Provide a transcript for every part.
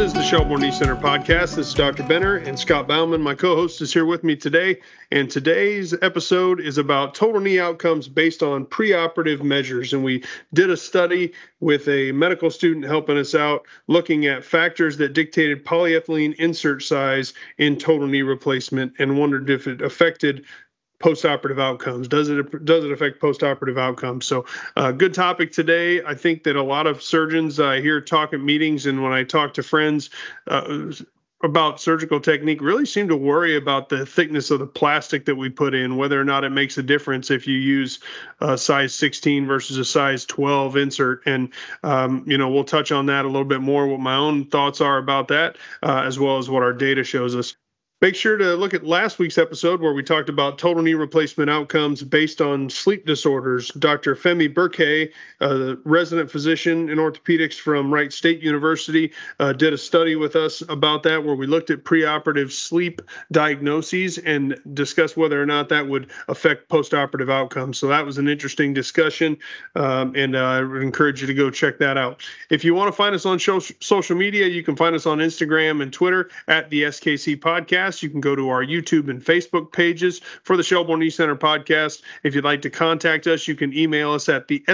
is the Shelbourne Knee Center podcast. This is Dr. Benner and Scott Bauman. My co-host is here with me today, and today's episode is about total knee outcomes based on preoperative measures. And we did a study with a medical student helping us out, looking at factors that dictated polyethylene insert size in total knee replacement, and wondered if it affected postoperative outcomes. Does it affect postoperative outcomes? So good topic today. I think that a lot of surgeons I hear talk at meetings, and when I talk to friends about surgical technique, really seem to worry about the thickness of the plastic that we put in, whether or not it makes a difference if you use a size 16 versus a size 12 insert. And, we'll touch on that a little bit more, what my own thoughts are about that, as well as what our data shows us. Make sure to look at last week's episode where we talked about total knee replacement outcomes based on sleep disorders. Dr. Femi Burke, a resident physician in orthopedics from Wright State University, did a study with us about that where we looked at preoperative sleep diagnoses and discussed whether or not that would affect postoperative outcomes. So that was an interesting discussion, and I would encourage you to go check that out. If you want to find us on social media, you can find us on Instagram and Twitter at the SKC Podcast. You can go to our YouTube and Facebook pages for the Shelbourne Knee Center podcast. If you'd like to contact us, you can email us at the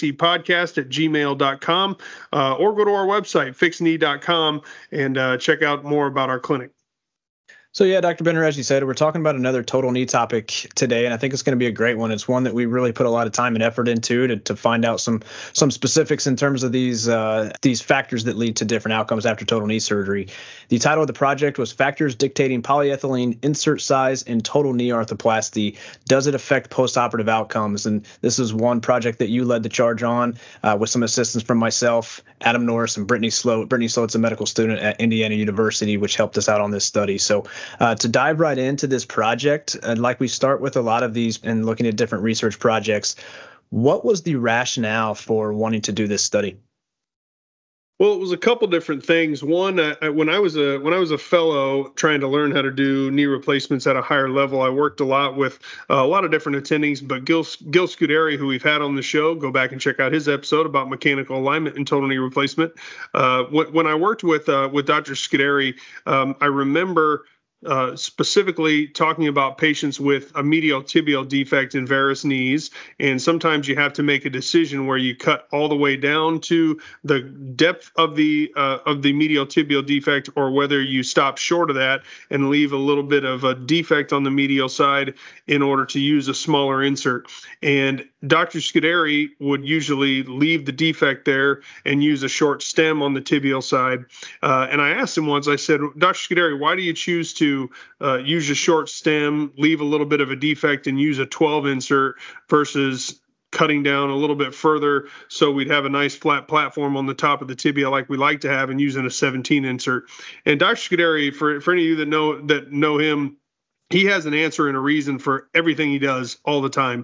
skcpodcast@gmail.com or go to our website, fixknee.com, and check out more about our clinic. So yeah, Dr. Benner, as you said, we're talking about another total knee topic today, and I think it's going to be a great one. It's one that we really put a lot of time and effort into to find out some specifics in terms of these factors that lead to different outcomes after total knee surgery. The title of the project was Factors Dictating Polyethylene Insert Size in Total Knee Arthroplasty. Does it affect postoperative outcomes? And this is one project that you led the charge on with some assistance from myself, Adam Norris, and Brittany Sloat. Brittany Sloat's a medical student at Indiana University, which helped us out on this study. So to dive right into this project, like we start with a lot of these and looking at different research projects, what was the rationale for wanting to do this study? Well, it was a couple different things. One, when I was a fellow trying to learn how to do knee replacements at a higher level, I worked a lot with a lot of different attendings. But Gil Scuderi, who we've had on the show, go back and check out his episode about mechanical alignment and total knee replacement. When I worked with Dr. Scuderi, I remember specifically talking about patients with a medial tibial defect in varus knees. And sometimes you have to make a decision where you cut all the way down to the depth of the medial tibial defect, or whether you stop short of that and leave a little bit of a defect on the medial side in order to use a smaller insert. And Dr. Scuderi would usually leave the defect there and use a short stem on the tibial side. And I asked him once, I said, Dr. Scuderi, why do you choose to use a short stem, leave a little bit of a defect, and use a 12 insert versus cutting down a little bit further so we'd have a nice flat platform on the top of the tibia like we like to have, and using a 17 insert? And Dr. Scuderi, for any of you that know him, he has an answer and a reason for everything he does all the time.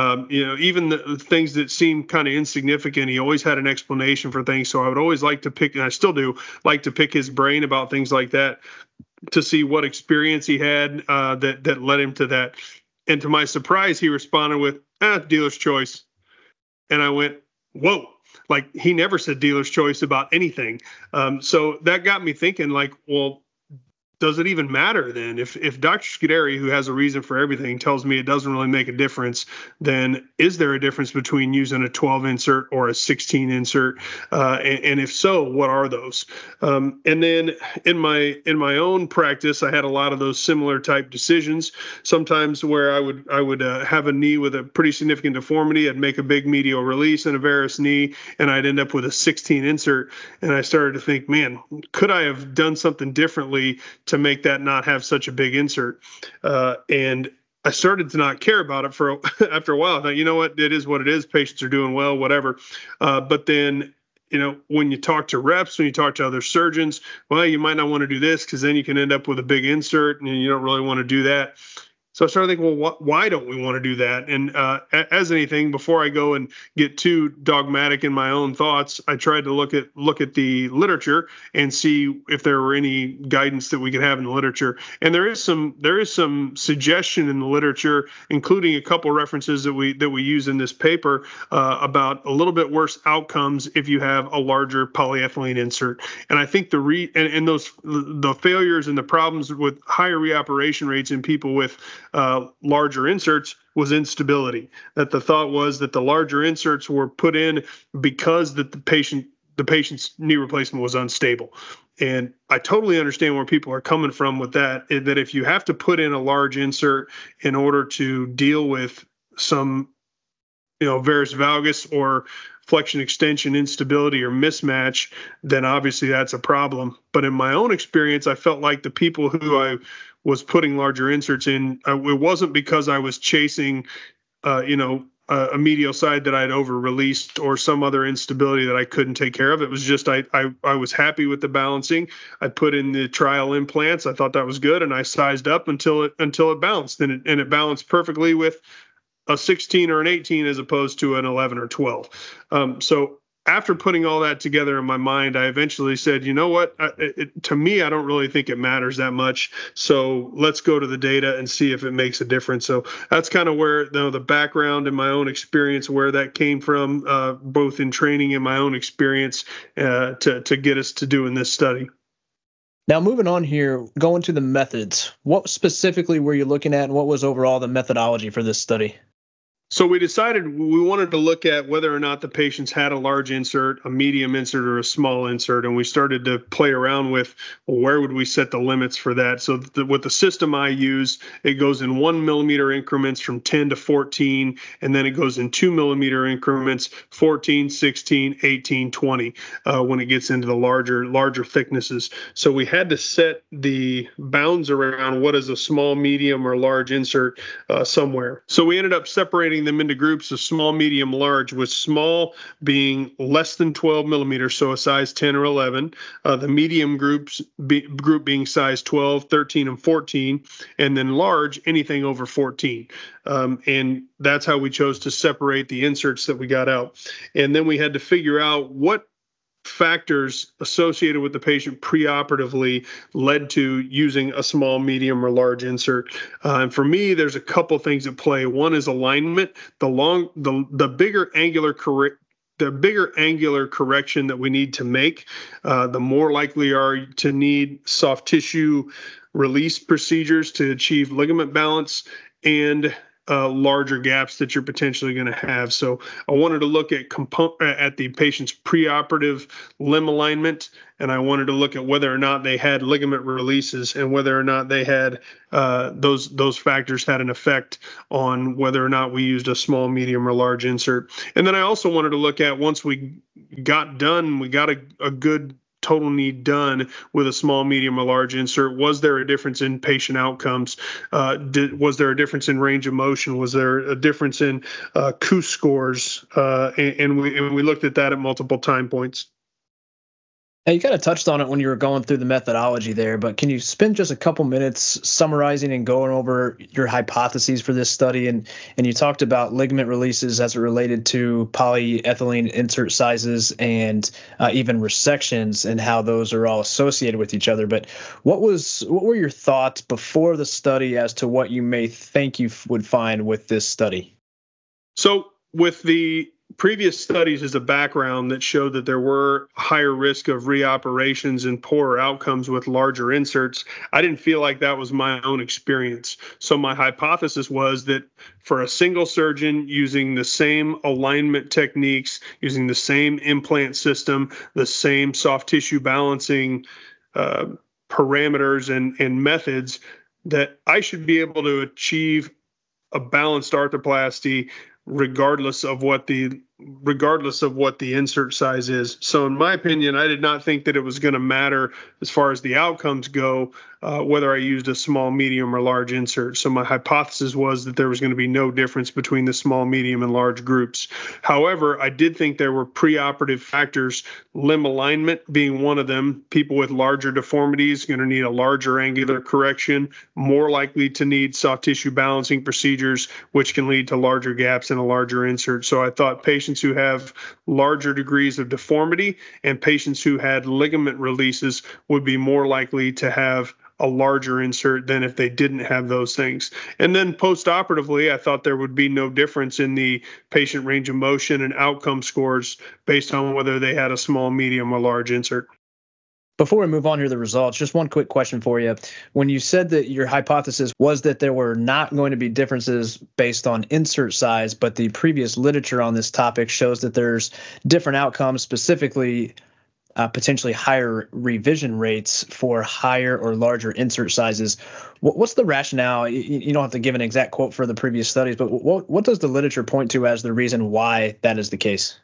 Even the things that seem kind of insignificant, he always had an explanation for things. So I would always like to pick, and I still do, like to pick his brain about things like that, to see what experience he had that led him to that. And to my surprise, he responded with, dealer's choice. And I went, whoa. Like, he never said dealer's choice about anything. So that got me thinking, like, well, does it even matter then? If Dr. Scuderi, who has a reason for everything, tells me it doesn't really make a difference, then is there a difference between using a 12 insert or a 16 insert? And if so, what are those? And then in my own practice, I had a lot of those similar type decisions. Sometimes where I would have a knee with a pretty significant deformity, I'd make a big medial release in a varus knee, and I'd end up with a 16 insert. And I started to think, man, could I have done something differently to make that not have such a big insert? And I started to not care about it after a while. I thought, you know what, it is what it is. Patients are doing well, whatever. But then, when you talk to reps, when you talk to other surgeons, well, you might not want to do this because then you can end up with a big insert and you don't really want to do that. So I started thinking, well, why don't we want to do that? And as anything, before I go and get too dogmatic in my own thoughts, I tried to look at the literature and see if there were any guidance that we could have in the literature. And there is some suggestion in the literature, including a couple references that we use in this paper about a little bit worse outcomes if you have a larger polyethylene insert. And I think the failures and the problems with higher reoperation rates in people with larger inserts was instability. That the thought was that the larger inserts were put in because that the patient's knee replacement was unstable. And I totally understand where people are coming from with that if you have to put in a large insert in order to deal with some, varus valgus or flexion extension instability or mismatch, then obviously that's a problem. But in my own experience, I felt like the people who I was putting larger inserts in, it wasn't because I was chasing, a medial side that I'd over released or some other instability that I couldn't take care of. It was just I was happy with the balancing. I put in the trial implants. I thought that was good, and I sized up until it balanced, and it balanced perfectly with a 16 or an 18 as opposed to an 11 or 12. So after putting all that together in my mind, I eventually said, you know what, to me, I don't really think it matters that much. So let's go to the data and see if it makes a difference. So that's kind of where the background and my own experience, where that came from, both in training and my own experience to get us to doing this study. Now, moving on here, going to the methods, what specifically were you looking at, and what was overall the methodology for this study? So we decided we wanted to look at whether or not the patients had a large insert, a medium insert, or a small insert, and we started to play around with, well, where would we set the limits for that? So with the system I use, it goes in 1 millimeter increments from 10 to 14, and then it goes in 2 millimeter increments, 14, 16, 18, 20, when it gets into the larger thicknesses. So we had to set the bounds around what is a small, medium, or large insert somewhere. So we ended up separating them into groups of small, medium, large, with small being less than 12 millimeters, so a size 10 or 11, the medium group being size 12, 13, and 14, and then large, anything over 14. And that's how we chose to separate the inserts that we got out. And then we had to figure out what factors associated with the patient preoperatively led to using a small, medium, or large insert. And for me, there's a couple things at play. One is alignment. The bigger angular correction that we need to make, the more likely are to need soft tissue release procedures to achieve ligament balance and larger gaps that you're potentially going to have. So I wanted to look at the patient's preoperative limb alignment, and I wanted to look at whether or not they had ligament releases and whether or not they had those factors had an effect on whether or not we used a small, medium, or large insert. And then I also wanted to look at, once we got done, we got a good total knee done with a small, medium, or large insert, was there a difference in patient outcomes? Was there a difference in range of motion? Was there a difference in KOOS scores? And we looked at that at multiple time points. Now, you kind of touched on it when you were going through the methodology there, but can you spend just a couple minutes summarizing and going over your hypotheses for this study? And you talked about ligament releases as it related to polyethylene insert sizes and even resections and how those are all associated with each other. But what were your thoughts before the study as to what you may think you would find with this study? So with the previous studies as a background that showed that there were higher risk of reoperations and poorer outcomes with larger inserts, I didn't feel like that was my own experience. So my hypothesis was that for a single surgeon using the same alignment techniques, using the same implant system, the same soft tissue balancing parameters and methods, that I should be able to achieve a balanced arthroplasty regardless of what the regardless of what the insert size is. So in my opinion, I did not think that it was going to matter as far as the outcomes go, whether I used a small, medium, or large insert. So my hypothesis was that there was going to be no difference between the small, medium, and large groups. However, I did think there were preoperative factors, limb alignment being one of them. People with larger deformities going to need a larger angular correction, more likely to need soft tissue balancing procedures, which can lead to larger gaps and a larger insert. So I thought patients who have larger degrees of deformity and patients who had ligament releases would be more likely to have a larger insert than if they didn't have those things. And then post-operatively, I thought there would be no difference in the patient range of motion and outcome scores based on whether they had a small, medium, or large insert. Before we move on to the results, just one quick question for you. When you said that your hypothesis was that there were not going to be differences based on insert size, but the previous literature on this topic shows that there's different outcomes, specifically potentially higher revision rates for higher or larger insert sizes. What's the rationale? You don't have to give an exact quote for the previous studies, but what does the literature point to as the reason why that is the case?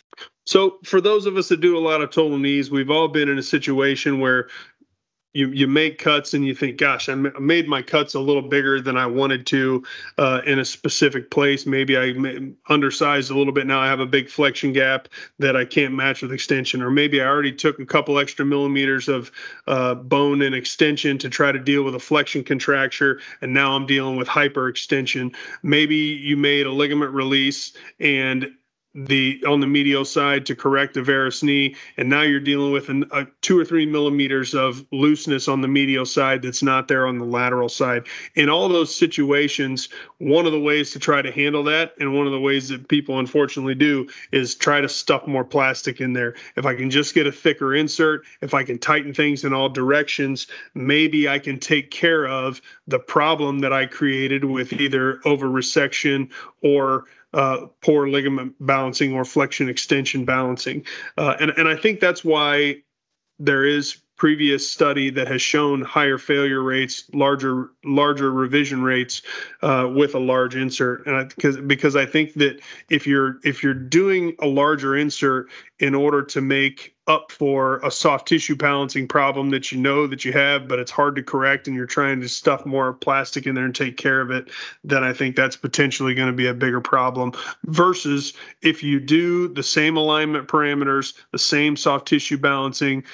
So for those of us that do a lot of total knees, we've all been in a situation where you make cuts and you think, gosh, I made my cuts a little bigger than I wanted to in a specific place. Maybe I undersized a little bit. Now I have a big flexion gap that I can't match with extension. Or maybe I already took a couple extra millimeters of bone and extension to try to deal with a flexion contracture, and now I'm dealing with hyperextension. Maybe you made a ligament release and on the medial side to correct a varus knee, and now you're dealing with a 2 or 3 millimeters of looseness on the medial side that's not there on the lateral side. In all those situations, one of the ways to try to handle that, and one of the ways that people unfortunately do, is try to stuff more plastic in there. If I can just get a thicker insert, if I can tighten things in all directions, maybe I can take care of the problem that I created with either over resection or poor ligament balancing or flexion extension balancing. And I think that's why there is previous study that has shown higher failure rates, larger revision rates with a large insert. And because I think that if you're doing a larger insert in order to make up for a soft tissue balancing problem that you know that you have, but it's hard to correct, and you're trying to stuff more plastic in there and take care of it, then I think that's potentially going to be a bigger problem. Versus if you do the same alignment parameters, the same soft tissue balancing,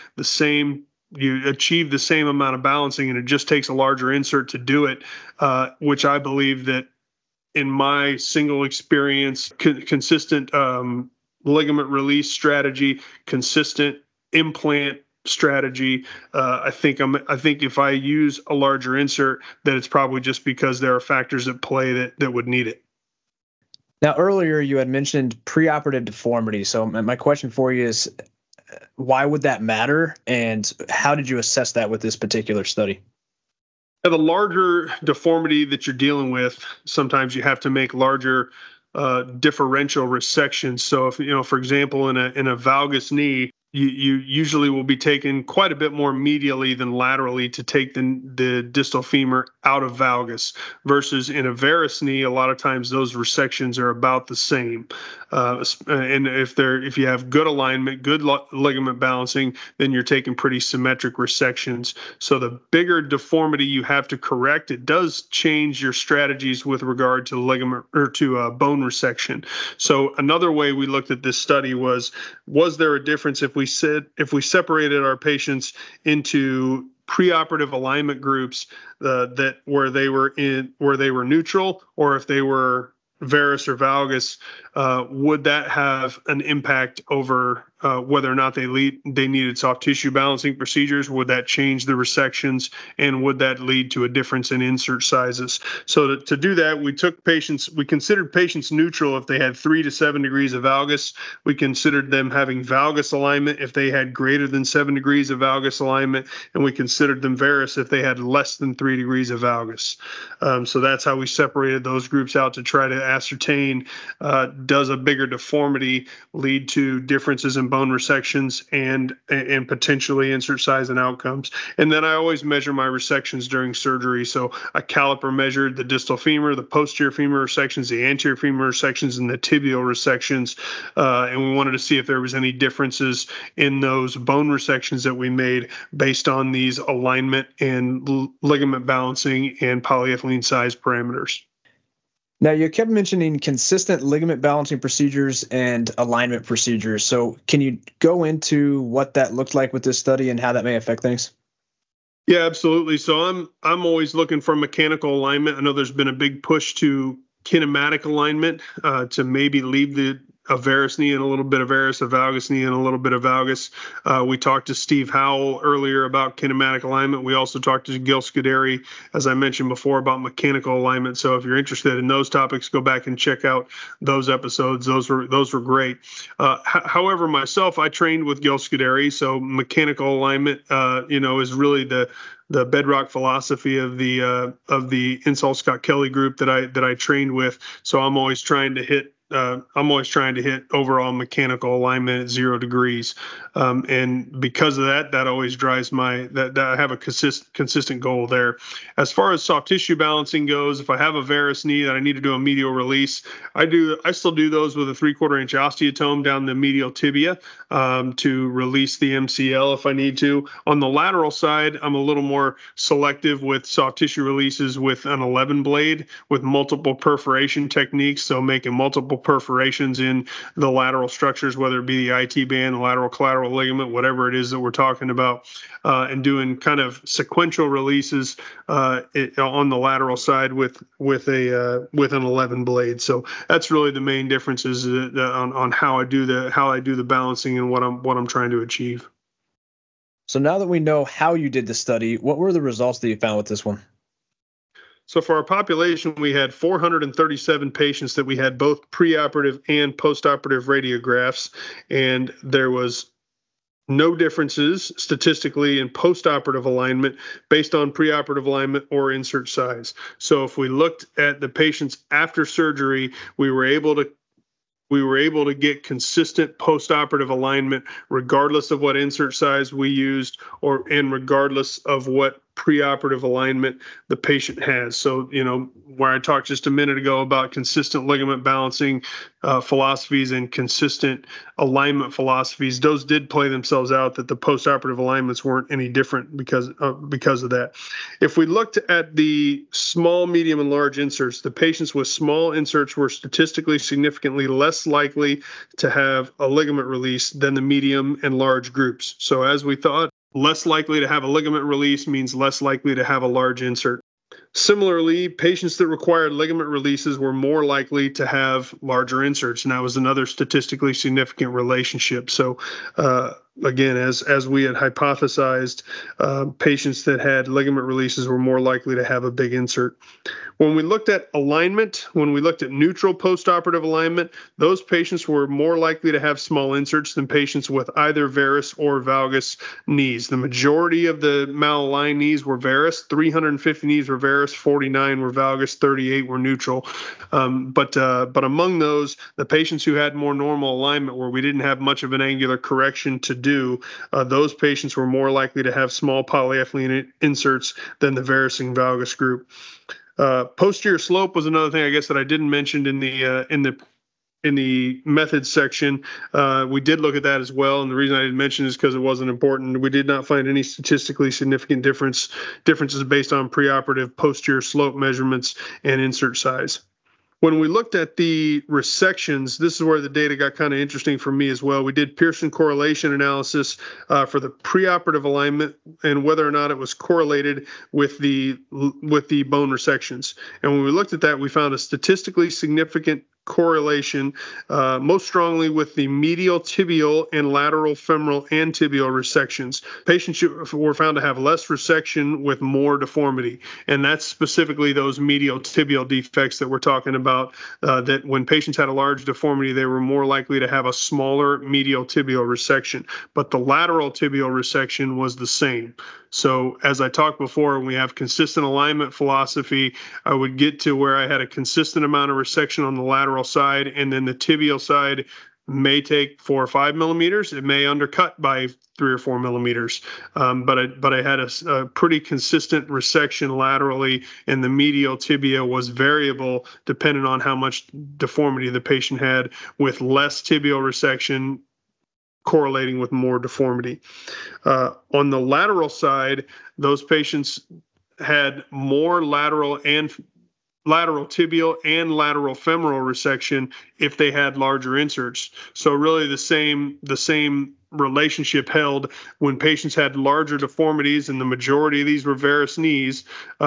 you achieve the same amount of balancing, and it just takes a larger insert to do it, which I believe that in my single experience, consistent ligament release strategy, consistent implant strategy, I think if I use a larger insert, that it's probably just because there are factors at play that would need it. Now, earlier you had mentioned preoperative deformity. So my question for you is, why would that matter, and how did you assess that with this particular study? The larger deformity that you're dealing with, sometimes you have to make larger differential resections. So if, for example, in a valgus knee, you usually will be taken quite a bit more medially than laterally to take the distal femur out of valgus, versus in a varus knee, a lot of times those resections are about the same. And if you have good alignment, good ligament balancing, then you're taking pretty symmetric resections. So the bigger deformity you have to correct, it does change your strategies with regard to ligament or to bone resection. So another way we looked at this study was there a difference if we separated our patients into preoperative alignment groups where they were neutral, or if they were varus or valgus, would that have an impact over whether or not they needed soft tissue balancing procedures? Would that change the resections, and would that lead to a difference in insert sizes? So to do that, we considered patients neutral if they had 3 to 7 degrees of valgus. We considered them having valgus alignment if they had greater than 7 degrees of valgus alignment, and we considered them varus if they had less than 3 degrees of valgus. So that's how we separated those groups out to try to ascertain, does a bigger deformity lead to differences in consistent bone resections and potentially insert size and outcomes. And then I always measure my resections during surgery. So a caliper measured the distal femur, the posterior femur resections, the anterior femur resections, and the tibial resections. And we wanted to see if there was any differences in those bone resections that we made based on these alignment and ligament balancing and polyethylene size parameters. Now, you kept mentioning consistent ligament balancing procedures and alignment procedures. So can you go into what that looked like with this study and how that may affect things? Yeah, absolutely. So I'm always looking for mechanical alignment. I know there's been a big push to kinematic alignment to maybe leave a varus knee and a little bit of varus, a valgus knee and a little bit of valgus. We talked to Steve Howell earlier about kinematic alignment. We also talked to Gil Scuderi, as I mentioned before, about mechanical alignment. So if you're interested in those topics, go back and check out those episodes. Those were great. However, myself, I trained with Gil Scuderi, so mechanical alignment, is really the bedrock philosophy of the Insall Scott Kelly group that I trained with. So I'm always trying to hit overall mechanical alignment at 0 degrees. And because of that always drives that I have a consistent goal there. As far as soft tissue balancing goes, if I have a varus knee that I need to do a medial release, I still do those with a 3/4 inch osteotome down the medial tibia to release the MCL if I need to. On the lateral side, I'm a little more selective with soft tissue releases with an 11 blade with multiple perforation techniques. So making multiple perforations in the lateral structures, whether it be the IT band, the lateral collateral ligament, whatever it is that we're talking about, and doing kind of sequential releases on the lateral side with an 11 blade. So that's really the main differences on how I do the balancing and what I'm trying to achieve. So now that we know how you did the study, what were the results that you found with this one? So for our population, we had 437 patients that we had both preoperative and postoperative radiographs, and there was no differences statistically in postoperative alignment based on preoperative alignment or insert size. So if we looked at the patients after surgery, we were able to get consistent postoperative alignment regardless of what insert size we used and regardless of what preoperative alignment the patient has. So, where I talked just a minute ago about consistent ligament balancing philosophies and consistent alignment philosophies, those did play themselves out, that the postoperative alignments weren't any different because of that. If we looked at the small, medium, and large inserts, the patients with small inserts were statistically significantly less likely to have a ligament release than the medium and large groups. So as we thought, less likely to have a ligament release means less likely to have a large insert. Similarly, patients that required ligament releases were more likely to have larger inserts, and that was another statistically significant relationship. So again, as we had hypothesized, patients that had ligament releases were more likely to have a big insert. When we looked at alignment, when we looked at neutral postoperative alignment, those patients were more likely to have small inserts than patients with either varus or valgus knees. The majority of the malaligned knees were varus, 350 knees were varus, 49 were valgus, 38 were neutral. But among those, the patients who had more normal alignment, where we didn't have much of an angular correction to do, those patients were more likely to have small polyethylene inserts than the varus and valgus group. Posterior slope was another thing I guess that I didn't mention in the methods section. We did look at that as well, and the reason I didn't mention it is because it wasn't important. We did not find any statistically significant differences based on preoperative posterior slope measurements and insert size. When we looked at the resections, this is where the data got kind of interesting for me as well. We did Pearson correlation analysis for the preoperative alignment and whether or not it was correlated with the bone resections. And when we looked at that, we found a statistically significant correlation most strongly with the medial tibial and lateral femoral and tibial resections. Patients were found to have less resection with more deformity, and that's specifically those medial tibial defects that we're talking about, that when patients had a large deformity, they were more likely to have a smaller medial tibial resection, but the lateral tibial resection was the same. So as I talked before, we have consistent alignment philosophy. I would get to where I had a consistent amount of resection on the lateral side, and then the tibial side may take 4 or 5 millimeters. It may undercut by 3 or 4 millimeters. But I had a pretty consistent resection laterally, and the medial tibia was variable depending on how much deformity the patient had, with less tibial resection correlating with more deformity. On the lateral side, those patients had more lateral tibial and lateral femoral resection if they had larger inserts. So really the same relationship held when patients had larger deformities, and the majority of these were varus knees.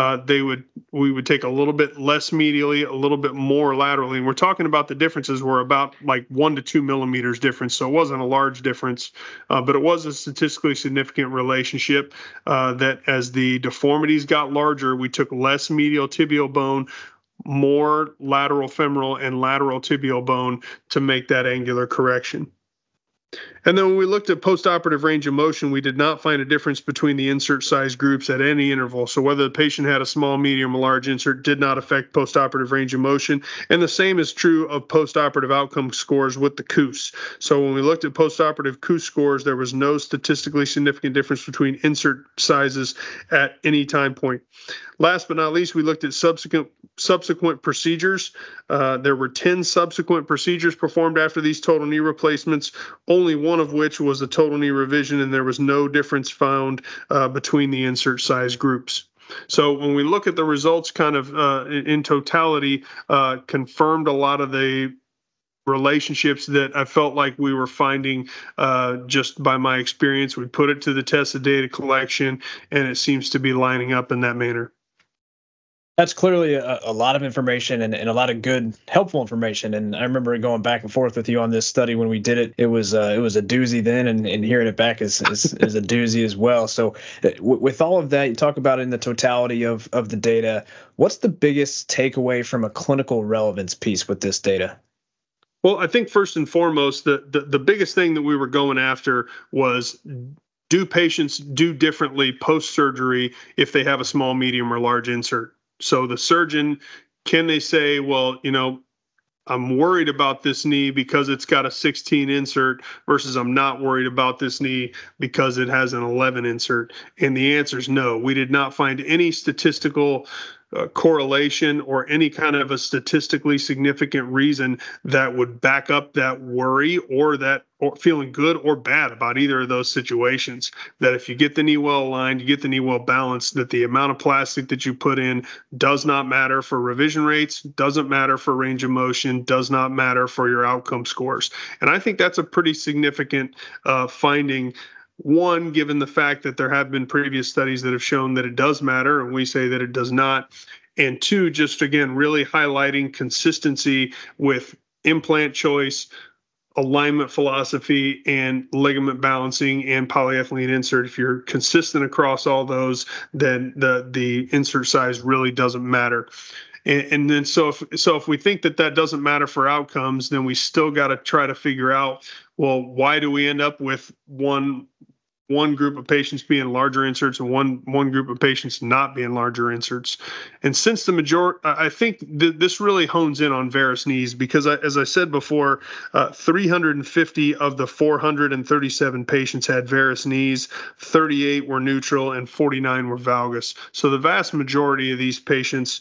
We would take a little bit less medially, a little bit more laterally. And we're talking about the differences were about like 1 to 2 millimeters difference. So it wasn't a large difference, but it was a statistically significant relationship that as the deformities got larger, we took less medial tibial bone, more lateral femoral and lateral tibial bone to make that angular correction. And then when we looked at postoperative range of motion, we did not find a difference between the insert size groups at any interval. So whether the patient had a small, medium, or large insert did not affect postoperative range of motion. And the same is true of postoperative outcome scores with the KOOS. So when we looked at postoperative KOOS scores, there was no statistically significant difference between insert sizes at any time point. Last but not least, we looked at subsequent procedures. There were 10 subsequent procedures performed after these total knee replacements, only one of which was a total knee revision, and there was no difference found between the insert size groups. So when we look at the results kind of in totality, confirmed a lot of the relationships that I felt like we were finding just by my experience. We put it to the test of data collection, and it seems to be lining up in that manner. That's clearly a lot of information and a lot of good, helpful information. And I remember going back and forth with you on this study when we did it. It was a doozy then, and hearing it back is a doozy as well. So with all of that, you talk about in the totality of the data, what's the biggest takeaway from a clinical relevance piece with this data? Well, I think first and foremost, the biggest thing that we were going after was, do patients do differently post-surgery if they have a small, medium, or large insert? So the surgeon, can they say, well, I'm worried about this knee because it's got a 16 insert versus I'm not worried about this knee because it has an 11 insert? And the answer is no. We did not find any statistical correlation or any kind of a statistically significant reason that would back up that worry or feeling good or bad about either of those situations. That if you get the knee well aligned, you get the knee well balanced, that the amount of plastic that you put in does not matter for revision rates, doesn't matter for range of motion, does not matter for your outcome scores. And I think that's a pretty significant finding. One, given the fact that there have been previous studies that have shown that it does matter, and we say that it does not. And two, just again, really highlighting consistency with implant choice, alignment philosophy, and ligament balancing and polyethylene insert. If you're consistent across all those, then the insert size really doesn't matter. And then so if we think that doesn't matter for outcomes, then we still got to try to figure out, well, why do we end up with one group of patients being larger inserts and one group of patients not being larger inserts? And since the majority, I think this really hones in on varus knees, because as I said before, 350 of the 437 patients had varus knees, 38 were neutral, and 49 were valgus. So the vast majority of these patients,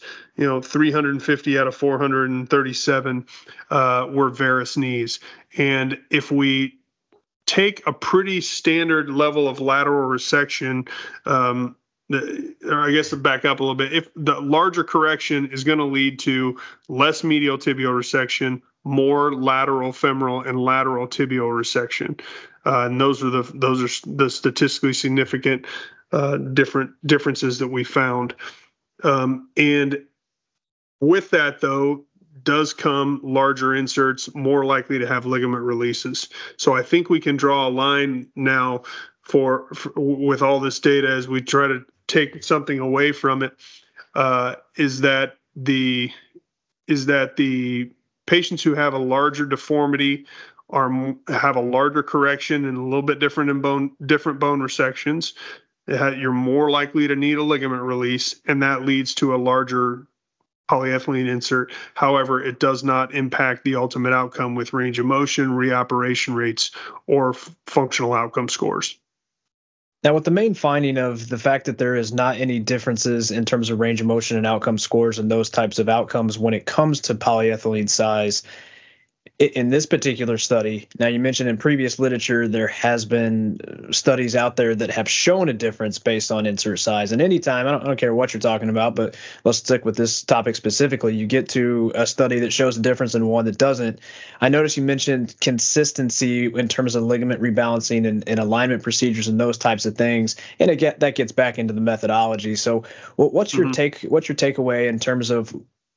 350 out of 437 were varus knees. And if we take a pretty standard level of lateral resection, or I guess to back up a little bit, if the larger correction is going to lead to less medial tibial resection, more lateral femoral and lateral tibial resection, and those are the statistically significant differences that we found. And with that, though, does come larger inserts, more likely to have ligament releases. So I think we can draw a line now with all this data as we try to take something away from it, is that the patients who have a larger deformity have a larger correction and a little bit different bone resections. You're more likely to need a ligament release, and that leads to a larger polyethylene insert. However, it does not impact the ultimate outcome with range of motion, reoperation rates, or functional outcome scores. Now, with the main finding of the fact that there is not any differences in terms of range of motion and outcome scores and those types of outcomes when it comes to polyethylene size, in this particular study, now you mentioned in previous literature, there has been studies out there that have shown a difference based on insert size. And anytime, I don't care what you're talking about, but let's stick with this topic specifically, you get to a study that shows a difference and one that doesn't. I noticed you mentioned consistency in terms of ligament rebalancing and alignment procedures and those types of things. And again, that gets back into the methodology. So what's your takeaway in terms of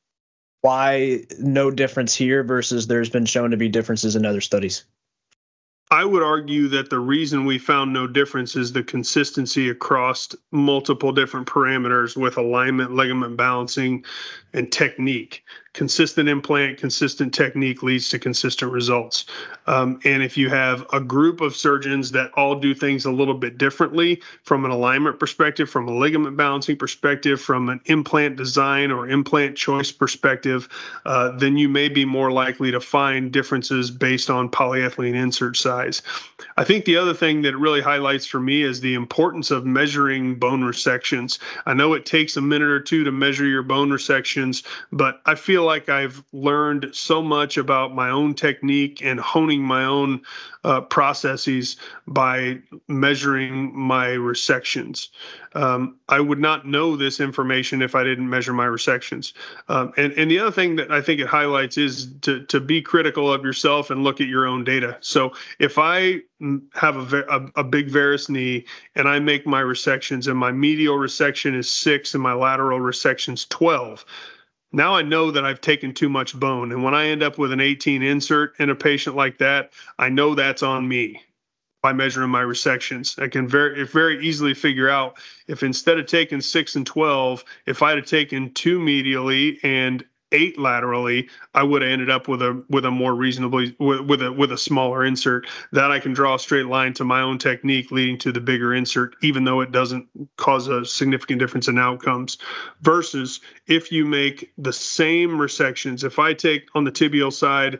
why no difference here versus there's been shown to be differences in other studies? I would argue that the reason we found no difference is the consistency across multiple different parameters with alignment, ligament balancing, and technique. Consistent implant, consistent technique leads to consistent results. And if you have a group of surgeons that all do things a little bit differently from an alignment perspective, from a ligament balancing perspective, from an implant design or implant choice perspective, then you may be more likely to find differences based on polyethylene insert size. I think the other thing that really highlights for me is the importance of measuring bone resections. I know it takes a minute or two to measure your bone resections, but I feel like I've learned so much about my own technique and honing my own processes by measuring my resections. I would not know this information if I didn't measure my resections. And the other thing that I think it highlights is to be critical of yourself and look at your own data. So if I have a big varus knee and I make my resections and my medial resection is 6 and my lateral resection is 12, now I know that I've taken too much bone. And when I end up with an 18 insert in a patient like that, I know that's on me by measuring my resections. I can very easily figure out if instead of taking 6 and 12, if I'd have taken 2 medially and 8 laterally, I would have ended up with a more reasonably with a smaller insert. That I can draw a straight line to my own technique leading to the bigger insert, even though it doesn't cause a significant difference in outcomes. Versus if you make the same resections, if I take on the tibial side,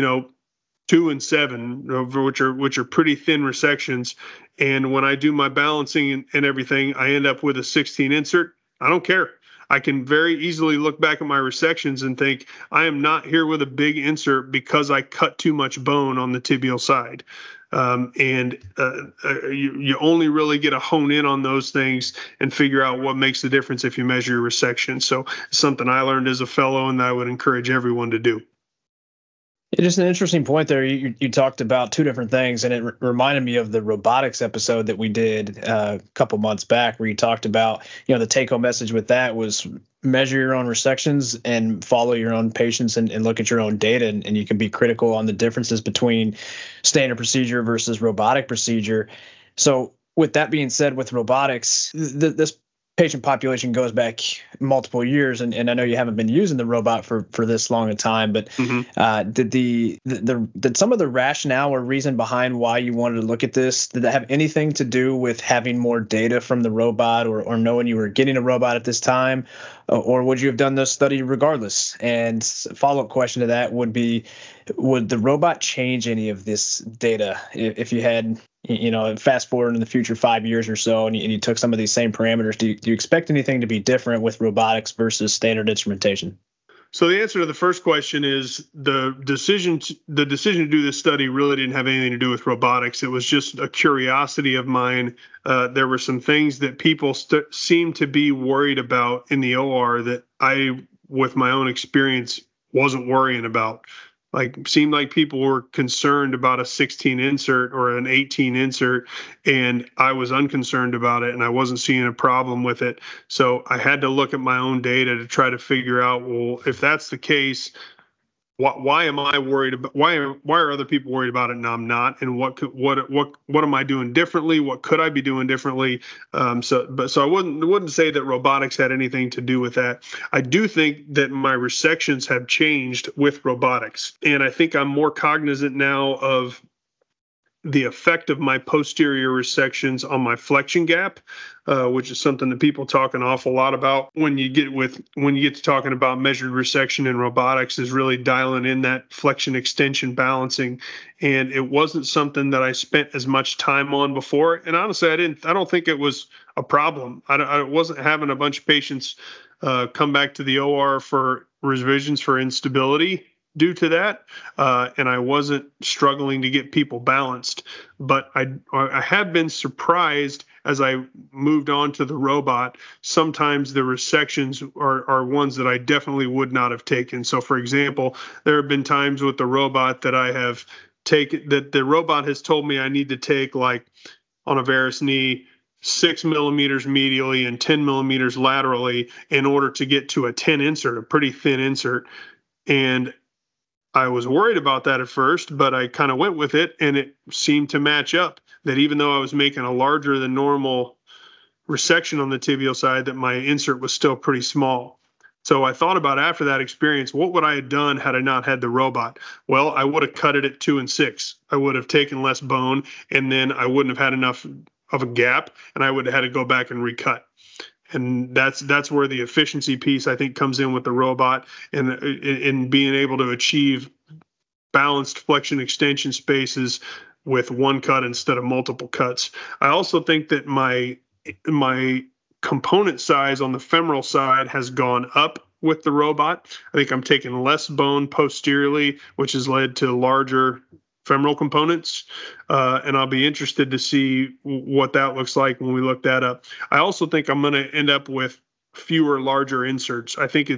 2 and 7, which are pretty thin resections, and when I do my balancing and everything, I end up with a 16 insert, I don't care. I can very easily look back at my resections and think, I am not here with a big insert because I cut too much bone on the tibial side. You only really get to hone in on those things and figure out what makes the difference if you measure your resection. So it's something I learned as a fellow and that I would encourage everyone to do. Just an interesting point there. You talked about two different things, and it reminded me of the robotics episode that we did a couple months back, where you talked about, the take-home message with that was measure your own resections and follow your own patients and look at your own data, and you can be critical on the differences between standard procedure versus robotic procedure. So with that being said, with robotics, this patient population goes back multiple years, and I know you haven't been using the robot for this long a time, but did some of the rationale or reason behind why you wanted to look at this, did that have anything to do with having more data from the robot or knowing you were getting a robot at this time, or would you have done this study regardless? And follow-up question to that would be, would the robot change any of this data if you had, fast forward in the future 5 years or so, and you took some of these same parameters? Do you expect anything to be different with robotics versus standard instrumentation? So the answer to the first question is the decision to do this study really didn't have anything to do with robotics. It was just a curiosity of mine. There were some things that people seemed to be worried about in the OR that I, with my own experience, wasn't worrying about. Seemed like people were concerned about a 16 insert or an 18 insert, and I was unconcerned about it, and I wasn't seeing a problem with it. So I had to look at my own data to try to figure out, well, if that's the case, why am I worried about? Why are other people worried about it and I'm not? And what am I doing differently? What could I be doing differently? So I wouldn't say that robotics had anything to do with that. I do think that my resections have changed with robotics, and I think I'm more cognizant now of the effect of my posterior resections on my flexion gap, which is something that people talk an awful lot about when you get to talking about measured resection in robotics, is really dialing in that flexion extension balancing. And it wasn't something that I spent as much time on before. And honestly, I don't think it was a problem. I wasn't having a bunch of patients come back to the OR for revisions for instability due to that, and I wasn't struggling to get people balanced. But I have been surprised as I moved on to the robot. Sometimes the resections are ones that I definitely would not have taken. So, for example, there have been times with the robot that I have taken that the robot has told me I need to take, like on a varus knee, 6 millimeters medially and 10 millimeters laterally in order to get to a 10 insert, a pretty thin insert. And I was worried about that at first, but I kind of went with it, and it seemed to match up. That even though I was making a larger than normal resection on the tibial side, that my insert was still pretty small. So I thought about, after that experience, what would I have done had I not had the robot? Well, I would have cut it at 2 and 6. I would have taken less bone, and then I wouldn't have had enough of a gap, and I would have had to go back and recut. And that's where the efficiency piece, I think, comes in with the robot, and in being able to achieve balanced flexion extension spaces with one cut instead of multiple cuts. I also think that my component size on the femoral side has gone up with the robot. I think I'm taking less bone posteriorly, which has led to larger femoral components, and I'll be interested to see what that looks like when we look that up. I also think I'm going to end up with fewer larger inserts. I think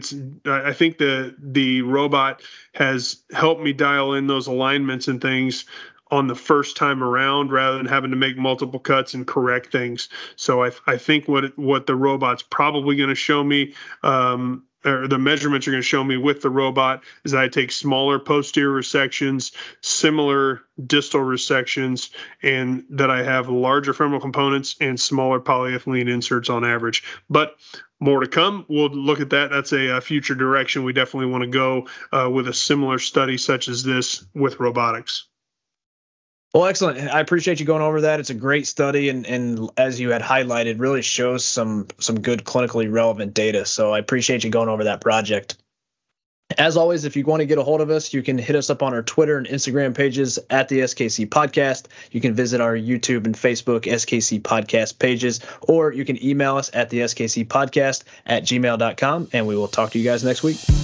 the robot has helped me dial in those alignments and things on the first time around, rather than having to make multiple cuts and correct things. So I think what the robot's probably going to show me, or the measurements are going to show me with the robot, is that I take smaller posterior resections, similar distal resections, and that I have larger femoral components and smaller polyethylene inserts on average. But more to come. We'll look at that. That's a future direction we definitely want to go with a similar study such as this with robotics. Well, excellent. I appreciate you going over that. It's a great study, and as you had highlighted, really shows some good clinically relevant data. So I appreciate you going over that project. As always, if you want to get a hold of us, you can hit us up on our Twitter and Instagram pages at the SKC Podcast. You can visit our YouTube and Facebook SKC Podcast pages, or you can email us at the SKC Podcast at gmail.com, and we will talk to you guys next week.